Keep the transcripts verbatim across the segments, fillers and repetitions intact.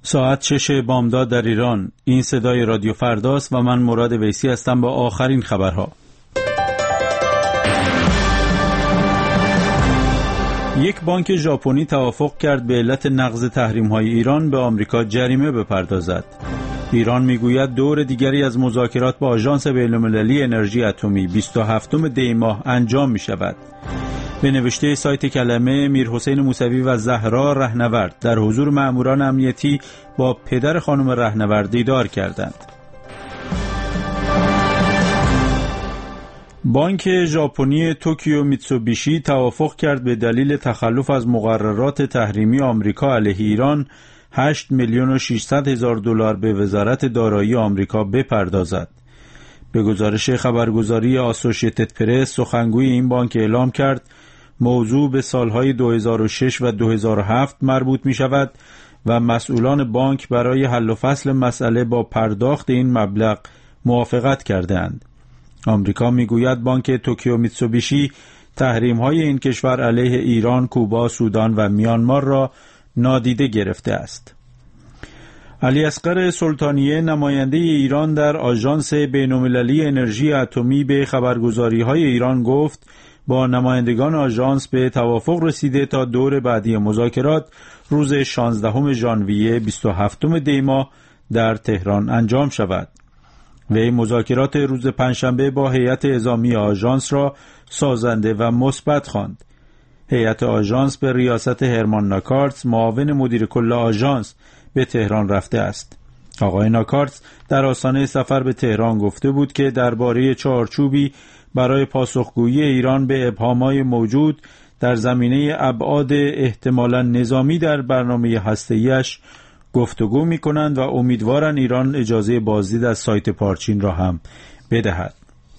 ساعت شش بامداد در ایران. این صدای رادیو فرداست و من مراد ویسی هستم با آخرین خبرها. یک بانک ژاپنی توافق کرد به علت نقض تحریم‌های ایران به آمریکا جریمه بپردازد. ایران میگوید دور دیگری از مذاکرات با آژانس بین‌المللی انرژی اتمی بیست و هفتم دی ماه انجام می‌شود. به نوشته سایت کلمه، میرحسین موسوی و زهرا رهنورد در حضور مأموران امنیتی با پدر خانم رهنورد دیدار کردند. بانک ژاپنی توکیو میتسوبیشی توافق کرد به دلیل تخلف از مقررات تحریمی آمریکا علیه ایران هشت میلیون و ششصد هزار دلار به وزارت دارایی آمریکا بپردازد. به گزارش خبرگزاری آسوشیتد پرس، سخنگوی این بانک اعلام کرد موضوع به سالهای دو هزار و شش و دو هزار و هفت مربوط می شود و مسئولان بانک برای حل و فصل مسئله با پرداخت این مبلغ موافقت کردند. آمریکا میگوید بانک توکیو میتسوبیشی تحریم‌های این کشور علیه ایران، کوبا، سودان و میانمار را نادیده گرفته است. علی اصغر سلطانیه، نماینده ایران در آژانس بین‌المللی انرژی اتمی، به خبرگزاری‌های ایران گفت با نمایندگان آژانس به توافق رسیده تا دور بعدی مذاکرات روز شانزدهم ژانویه بیست و هفتم دی ماه در تهران انجام شود. وی مذاکرات روز پنجشنبه با هیئت اعزامی آژانس را سازنده و مثبت خواند. هیئت آژانس به ریاست هرمان ناکارتز، معاون مدیر کل آژانس، به تهران رفته است. آقای ناکارتز در آستانه سفر به تهران گفته بود که درباره چارچوبی برای پاسخگویی ایران به ابهامات موجود در زمینه ابعاد احتمالاً نظامی در برنامه هسته‌ایش گفتگو می‌کنند و امیدوارند ایران اجازه بازدید از سایت پارچین را هم بدهد.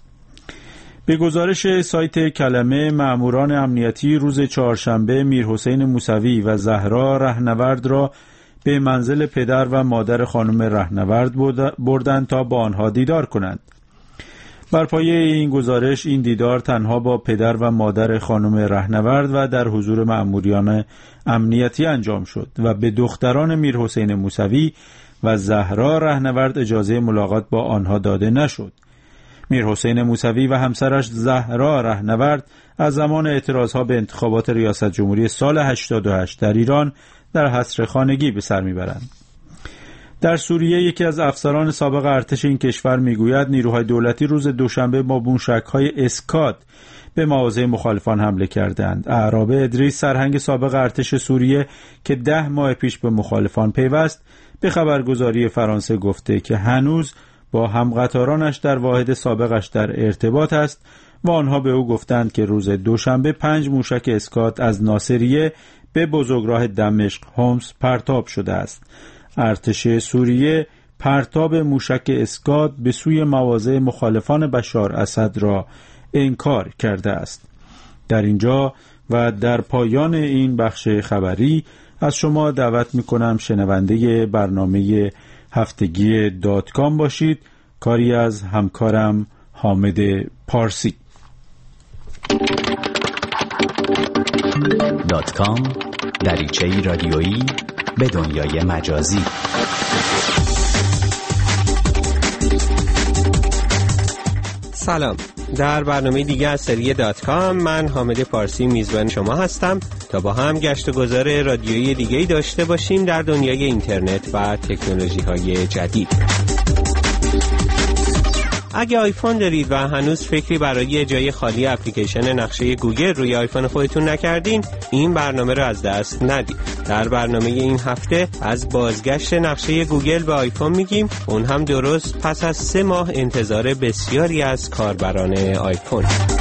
به گزارش سایت کلمه، مأموران امنیتی روز چهارشنبه میرحسین موسوی و زهرا رهنورد را به منزل پدر و مادر خانم رهنورد بردند تا با آنها دیدار کنند. بر پایه این گزارش این دیدار تنها با پدر و مادر خانم رهنورد و در حضور مأموران امنیتی انجام شد و به دختران میرحسین موسوی و زهرا رهنورد اجازه ملاقات با آنها داده نشد. میرحسین موسوی و همسرش زهرا رهنورد از زمان اعتراضها به انتخابات ریاست جمهوری سال هشتاد و هشت در ایران در حصر خانگی به سر میبرند. در سوریه یکی از افسران سابق ارتش این کشور میگوید نیروهای دولتی روز دوشنبه با موشک‌های اسکات به مواضع مخالفان حمله کردند. اعراب ادریس، سرهنگ سابق ارتش سوریه که ده ماه پیش به مخالفان پیوست، به خبرگزاری فرانسه گفته که هنوز با همقطارانش در واحد سابقش در ارتباط است و آنها به او گفتند که روز دوشنبه پنج موشک اسکات از ناصریه به بزرگراه دمشق هومس پرتاب شده است. ارتش سوریه پرتاب موشک اسکات به سوی مواضع مخالفان بشار اسد را انکار کرده است. در اینجا و در پایان این بخش خبری از شما دعوت می‌کنم شنونده برنامه هفتگی دات کام باشید، کاری از همکارم حامد پارسی. دات کام، دریچه‌ای رادیویی به دنیای مجازی. سلام، در برنامه دیگه از سری دات کام من حامد پارسی میزبان شما هستم تا با هم گشت و گذار رادیویی دیگه‌ای داشته باشیم در دنیای اینترنت و تکنولوژی‌های جدید. اگه آیفون دارید و هنوز فکری برای اجرای خالی اپلیکیشن نقشه گوگل روی آیفون خودتون نکردین، این برنامه رو از دست ندید. در برنامه این هفته از بازگشت نقشه گوگل به آیفون میگیم، اون هم درست پس از سه ماه انتظار بسیاری از کاربران آیفون.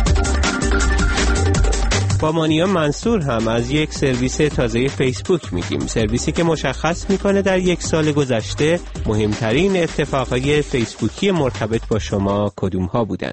با مانیا منصور هم از یک سرویس تازه فیسبوک میگیم، سرویسی که مشخص میکنه در یک سال گذشته مهمترین اتفاقهای فیسبوکی مرتبط با شما کدوم ها بودن.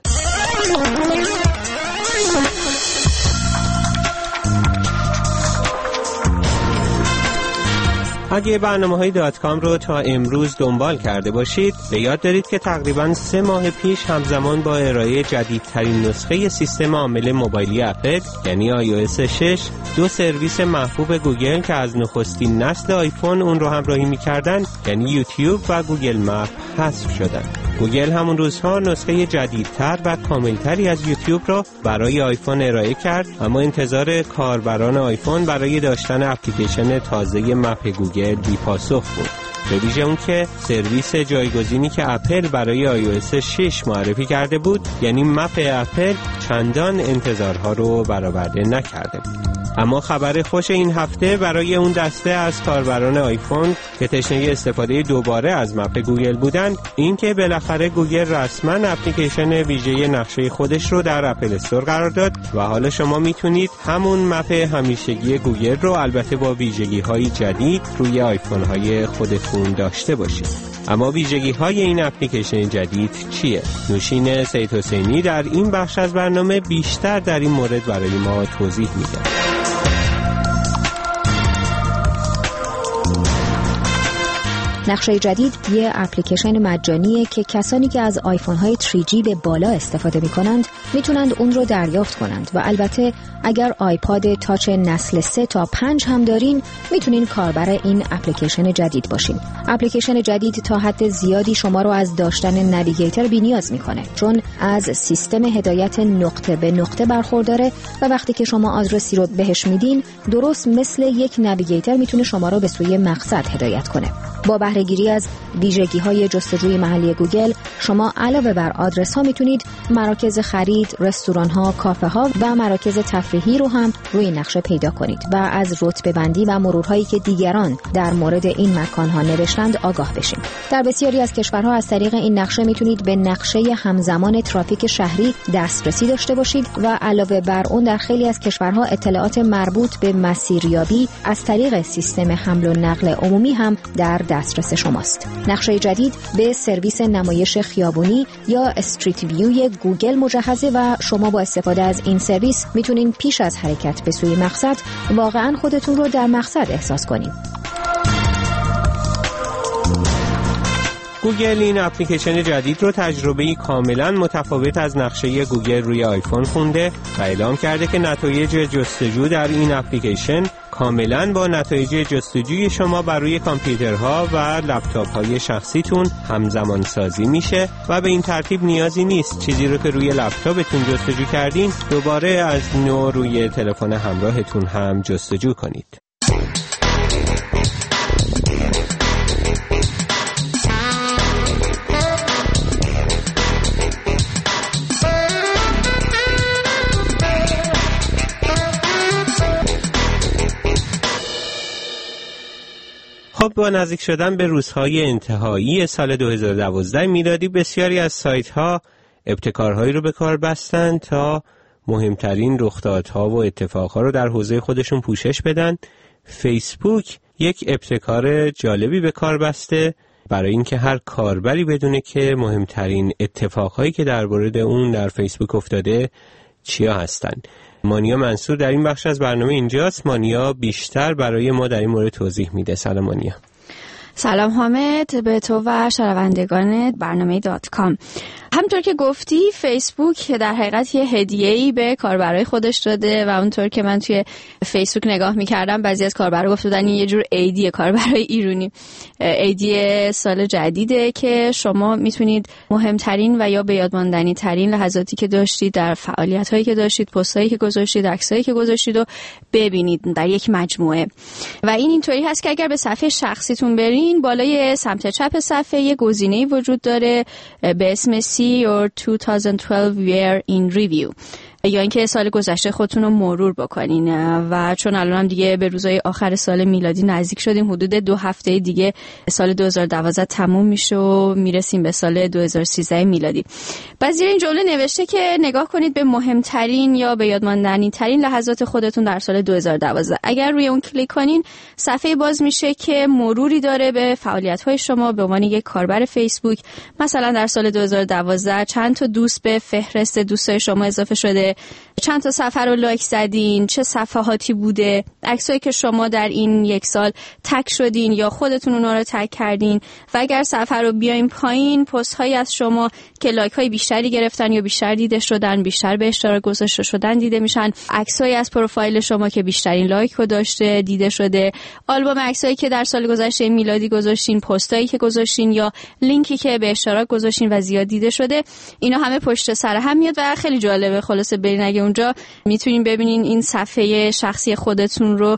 اگه برنامه‌های دات کام رو تا امروز دنبال کرده باشید، به یاد دارید که تقریباً سه ماه پیش همزمان با ارائه جدیدترین نسخه سیستم عامل موبایلی اپل یعنی آی او اس شش، دو سرویس محبوب گوگل که از نخستین نسل آیفون اون رو همراهی می‌کردن یعنی یوتیوب و گوگل مپ حذف شدن. گوگل همون روزها نسخه جدیدتر و کاملتری از یوتیوب را برای آیفون ارائه کرد، اما انتظار کاربران آیفون برای داشتن اپلیکیشن تازه مپ گوگل بی پاسخ بود. به ویژه اون که سرویس جایگزینی که اپل برای آی او اس شش معرفی کرده بود یعنی مپ اپل چندان انتظارها رو برآورده نکرده بود. اما خبر خوش این هفته برای اون دسته از کاربران آیفون که تشنه استفاده دوباره از مپ گوگل بودند این که بالاخره گوگل رسما اپلیکیشن ویژه نقشه خودش رو در اپل استور قرار داد و حالا شما میتونید همون مپ همیشگی گوگل رو البته با ویژگی‌های جدید روی آیفون‌های خودتون داشته باشید. اما ویژگی‌های این اپلیکیشن جدید چیه؟ نوشین سید حسینی در این بخش از برنامه بیشتر در این مورد برای ما توضیح میده. نقشه جدید یه اپلیکیشن مجانیه که کسانی که از آیفون های تری جی به بالا استفاده می کنند میتونند اون رو دریافت کنند و البته اگر آیپاد تاچ نسل سه تا پنج هم دارین میتونین کاربر این اپلیکیشن جدید باشین. اپلیکیشن جدید تا حد زیادی شما رو از داشتن نویگیتر بی نیاز میکنه، چون از سیستم هدایت نقطه به نقطه برخورداره و وقتی که شما آدرسی رو بهش میدین درست مثل یک نویگیتر میتونه شما رو به سوی مقصد هدایت کنه. با بهره‌گیری از ویژگی‌های جستجوی محلی گوگل شما علاوه بر آدرس ها میتونید مراکز خرید، رستوران‌ها، کافه‌ها و مراکز تفریحی رو هم روی نقشه پیدا کنید و از رتبه بندی و مرورهایی که دیگران در مورد این مکان‌ها نوشتند آگاه بشید. در بسیاری از کشورها از طریق این نقشه میتونید به نقشه همزمان ترافیک شهری دسترسی داشته باشید و علاوه بر اون در خیلی از کشورها اطلاعات مربوط به مسیریابی از طریق سیستم حمل و نقل عمومی هم در دسترس شماست. نقشه جدید به سرویس نمایش خیابونی یا استریت ویو گوگل مجهزه و شما با استفاده از این سرویس میتونین پیش از حرکت به سوی مقصد واقعاً خودتون رو در مقصد احساس کنین. گوگل این اپلیکیشن جدید رو تجربه‌ای کاملاً متفاوت از نقشه گوگل روی آیفون خونده و اعلام کرده که نتایج جستجو در این اپلیکیشن کاملاً با نتایج جستجوی شما بر روی کامپیوترها و لپتاپ‌های شخصیتون همزمان سازی میشه و به این ترتیب نیازی نیست چیزی رو که روی لپتاپتون جستجو کردین دوباره از نو روی تلفن همراهتون هم جستجو کنید. خب با نزدیک شدن به روزهای انتهایی سال دو هزار و دوازده میلادی بسیاری از سایت‌ها ابتکارهایی رو به کار بستن تا مهمترین رخدادها و اتفاقها رو در حوزه خودشون پوشش بدن. فیسبوک یک ابتکار جالبی به کار بسته برای اینکه هر کاربری بدونه که مهمترین اتفاقهایی که در مورد اون در فیسبوک افتاده چیا هستن. مانیا منصور در این بخش از برنامه اینجاست. مانیا بیشتر برای ما در این مورد توضیح میده. سلام مانیا. سلام حامد، به تو و شنوندگان برنامه دات کام. همونطور که گفتی فیسبوک در حقیقت یه هدیه‌ای به کاربرای خودش داده و اونطور که من توی فیسبوک نگاه می‌کردم بعضی از کاربرا گفته بودن این یه جور ایدی کاربرای ایرانی، ایدی سال جدیده که شما میتونید مهمترین و یا به یاد ماندنی ترین لحظاتی که داشتید در فعالیت‌هایی که داشتید، پستایی که گذاشتید، عکسایی که گذاشتید رو ببینید در یک مجموعه. و این اینطوری هست که اگر به صفحه شخصیتون برین بالای سمت چپ صفحه یه گزینه‌ای وجود داره به اسم See your twenty twelve year in review یا اینکه سال گذشته خودتون رو مرور بکنین و چون الان هم دیگه به روزهای آخر سال میلادی نزدیک شدیم، حدود دو هفته دیگه سال دو هزار و دوازده تموم میشه و میرسیم به سال دو هزار و سیزده میلادی. بعد زیر این جمله نوشته که نگاه کنید به مهمترین یا به یاد ماندنی ترین لحظات خودتون در سال دو هزار و دوازده. اگر روی اون کلیک کنین صفحه باز میشه که مروری داره به فعالیت‌های شما به عنوان یک کاربر فیسبوک. مثلا در سال دو هزار و دوازده چند تا دوست به فهرست دوستای شما اضافه شده، چند تا صفحه رو لایک زدین، چه صفحاتی بوده، عکسایی که شما در این یک سال تگ شدین یا خودتون اونها رو تگ کردین. و اگر صفحه رو بیایم پایین، پست هایی از شما که لایک های بیشتری گرفتن یا بیشتر دیده شدن، بیشتر به اشتراک گذاشته شدن دیده میشن. عکسایی از پروفایل شما که بیشترین لایک رو داشته دیده شده. آلبوم عکسایی که در سال گذشته میلادی گذاشتین، پستایی که گذاشتین یا لینکی که به اشتراک گذاشتین و زیاد دیده شده، اینا همه پشت سر هم میاد و خیلی جالبه. خلاصه برین اگه اونجا میتونین ببینین این صفحه شخصی خودتون رو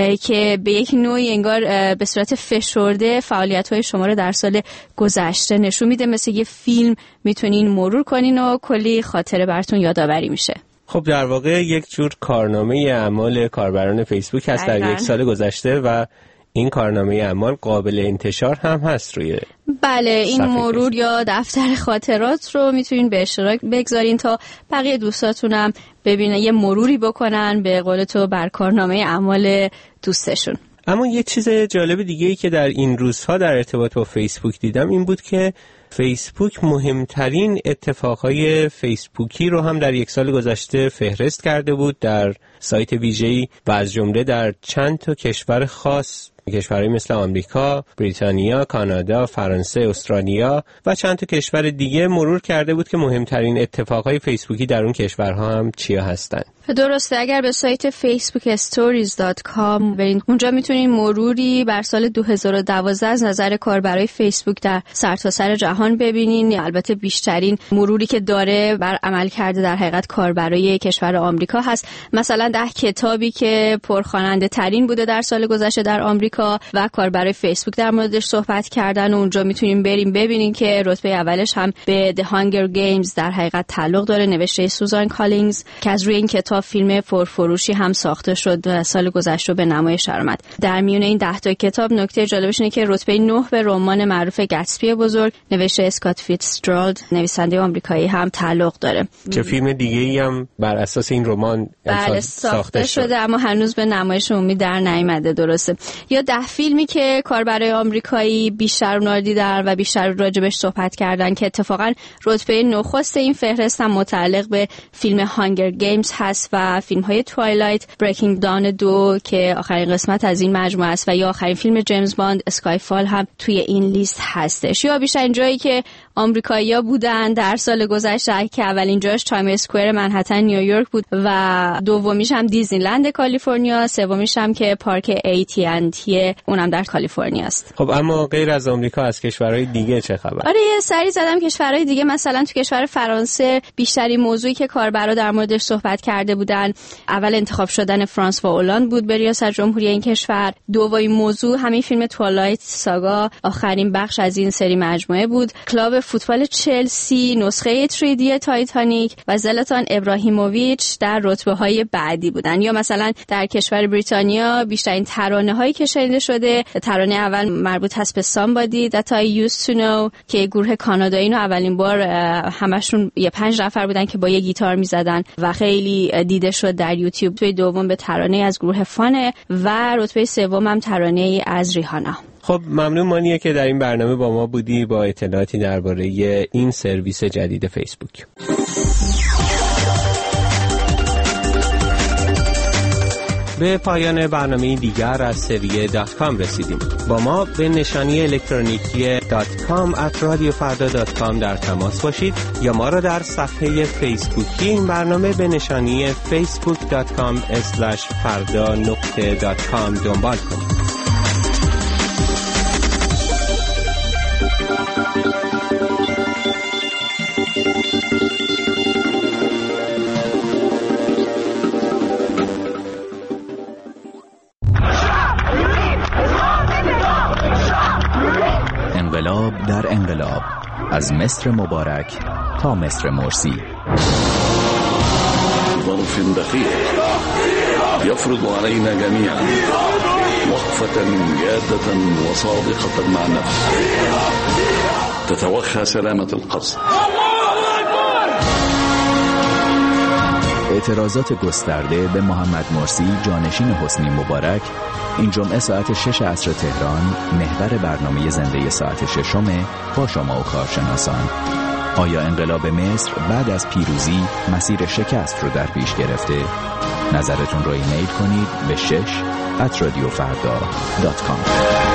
که به یک نوعی انگار به صورت فشرده فعالیت‌های شما رو در سال گذشته نشون میده. مثل یه فیلم میتونین مرور کنین و کلی خاطره براتون یادآوری میشه. خب در واقع یک جور کارنامه اعمال کاربران فیسبوک هست در یک سال گذشته و این کارنامه اعمال قابل انتشار هم هست روی بله این مرور یا دفتر خاطرات رو میتونین به اشتراک بگذارین تا بقیه دوستاتونم ببینن، یه مروری بکنن به قول تو بر کارنامه اعمال دوستشون. اما یه چیز جالب دیگه ای که در این روزها در ارتباط با فیسبوک دیدم این بود که فیسبوک مهمترین اتفاقهای فیسبوکی رو هم در یک سال گذشته فهرست کرده بود در سایت ویژه‌ای و از جمله در چند تا کشور خاص، کشورهای مثل آمریکا، بریتانیا، کانادا، فرانسه، استرالیا و چند تا کشور دیگه مرور کرده بود که مهمترین اتفاقهای فیسبوکی در اون کشورها هم چیا هستن. درسته. اگر به سایت فیسبوک استوریز دات کام برین، اونجا میتونین مروری بر سال دو هزار و دوازده از نظر کاربرای فیسبوک در سرتاسر جهان ببینین. البته بیشترین مروری که داره بر عمل کرده در حقیقت کاربرای کشور آمریکا هست. مثلا ده کتابی که پرخواننده ترین بوده در سال گذشته در آمریکا و کاربرای فیسبوک در موردش صحبت کردن و اونجا میتونین بریم ببینین که رتبه اولش هم به The Hunger Games در حقیقت تعلق داره، نوشته سوزان کالینگز که از روی این کتاب فیلم پرفروشی هم ساخته شد سال گذشته به نمایش درآمد. در میون این ده تا کتاب نکته جالبش اینه که رتبه نه به رمان معروف گتسبی بزرگ نوشته اسکات فیتزجرالد نویسنده آمریکایی هم تعلق داره که فیلم دیگه‌ای هم بر اساس این رمان ساخته, ساخته شده شد. اما هنوز به نمایش عمومی در نیامده. درسته. یا ده فیلمی که کاربرای آمریکایی بیشتر اونها دیدن و بیشتر راجبش صحبت کردن که اتفاقا رتبه نخست این فهرست هم متعلق به فیلم هانگر گیمز هست و فیلم های توایلایت، بریکینگ دان دو که آخرین قسمت از این مجموعه است و یا آخرین فیلم جیمز باند اسکای فال هم توی این لیست هستش. یا بیشتر جایی که آمریکایی‌ها بودن در سال گذشته که اولین جاش تایم اسکوئر منهتن نیویورک بود و دومیش هم دیزنی لند کالیفرنیا، سومیش هم که پارک ای تی ان تی اونم در کالیفرنیا است. خب اما غیر از آمریکا از کشورهای دیگه چه خبر؟ آره یه سری زدم کشورهای دیگه. مثلا تو کشور فرانسه بیشترین موضوعی که کاربرا در موردش صحبت کرده بودن اول انتخاب شدن فرانس و هلند بود به ریاست جمهوری این کشور. دومین موضوع همین فیلم توایلایت ساگا آخرین بخش از این سری مجموعه بود. کلاب فوتبال چلسی، نسخه تری دی تایتانیک و زلاتان ابراهیموویچ در رتبه‌های بعدی بودن. یا مثلا در کشور بریتانیا بیشترین ترانه‌هایی که شنیده شده، ترانه اول مربوط هست به Somebody That I Used To Know که گروه کانادایی رو اولین بار همشون یه پنج نفر بودن که با یه گیتار می‌زدن و خیلی دیده شد در یوتیوب. توی دوم به ترانه از گروه فانه و رتبه سوم هم ترانه از ریهانا. خب ممنون مانیه که در این برنامه با ما بودی با اطلاعاتی درباره این سرویس جدید فیسبوک. به پایان برنامه دیگر از سری دات کام رسیدیم. با ما به نشانی الکترونیکی دات کام ات رادیو فردا دات کام در تماس باشید یا ما را در صفحه فیسبوکی این برنامه به نشانی فیسبوک دات کام اسلش فردا نقطه دات کام دنبال کنید. انقلاب در انقلاب، از مصر مبارک تا مصر مرسی. ظرف دقيق يفرض علينا جميعا وقفة جادة وصادقة مع النفس تتوخى سلامة القصد. اعتراضات گسترده به محمد مرسی جانشین حسنی مبارک این جمعه ساعت شش عصر تهران محور برنامه زنده ساعت ششم با شما و کارشناسان. آیا انقلاب مصر بعد از پیروزی مسیر شکست رو در پیش گرفته؟ نظرتون رو ایمیل کنید به شش ات رادیو فردا دات کام.